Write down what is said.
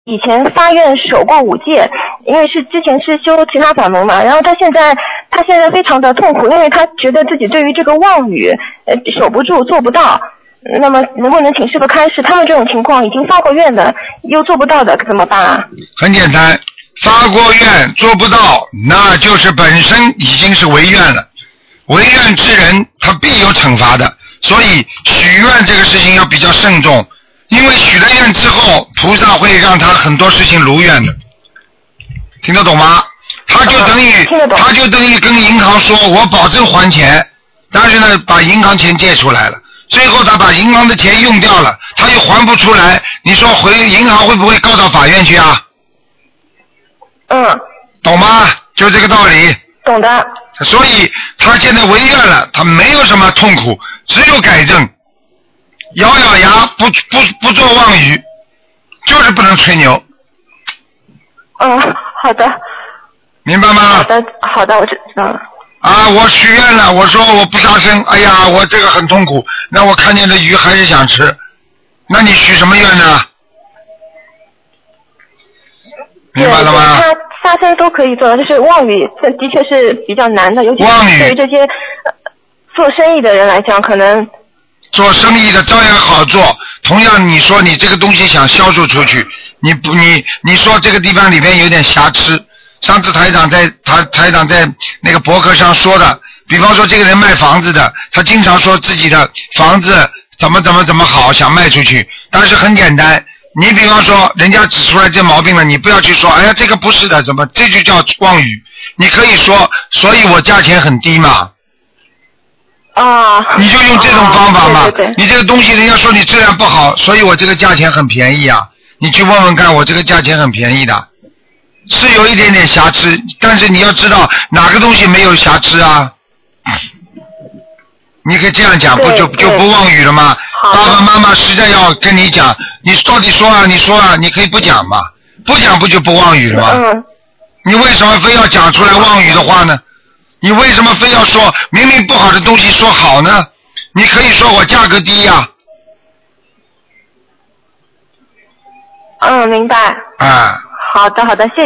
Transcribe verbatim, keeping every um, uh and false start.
以前发愿守过五戒，因为是之前是修其他法门嘛，然后他现在他现在非常的痛苦，因为他觉得自己对于这个妄语呃守不住做不到。那么能不能请师父开示，他们这种情况已经发过愿的又做不到的怎么办啊？ 很简单，发过愿做不到，那就是本身已经是违愿了。违愿之人他必有惩罚的，所以许愿这个事情要比较慎重，因为许了愿之后菩萨会让他很多事情如愿的，听得懂吗？他就等于、啊、他就等于跟银行说我保证还钱，但是呢把银行钱借出来了，最后他把银行的钱用掉了，他又还不出来，你说回银行会不会告到法院去啊？ 嗯， 懂吗？就这个道理。 懂的。 所以他现在违愿了，他没有什么痛苦，只有改正，咬咬牙不不不做妄语，就是不能吹牛。 嗯，好的。 明白吗？ 好的，好的，我知道了。 啊，我许愿了，我说我不杀生，哎呀，我这个很痛苦，那我看见的鱼还是想吃，那你许什么愿呢？明白了吗？ 他杀生都可以做，就是妄语，这的确是比较难的，尤其是对于这些、呃、做生意的人来讲，可能做生意的照样好做。同样，你说你这个东西想销售出去，你不你你说这个地方里面有点瑕疵。上次台长在台台长在那个博客上说的，比方说这个人卖房子的，他经常说自己的房子怎么怎么怎么好，想卖出去，但是很简单，你比方说人家指出来这毛病了，你不要去说哎呀这个不是的，怎么这就叫妄语，你可以说所以我价钱很低嘛。 啊， 你就用这种方法嘛、啊、 对对对， 你这个东西人家说你质量不好，所以我这个价钱很便宜啊，你去问问看，我这个价钱很便宜的，是有一点点瑕疵，但是你要知道哪个东西没有瑕疵啊，你可以这样讲，不就就不妄语了吗？爸爸妈妈实在要跟你讲，你到底说啊，你说啊，你可以不讲嘛，不讲不就不妄语了吗？ 嗯， 你为什么非要讲出来妄语的话呢？你为什么非要说明明不好的东西说好呢？你可以说我价格低呀、 啊。嗯，明白。 啊。 好的，好的，谢谢。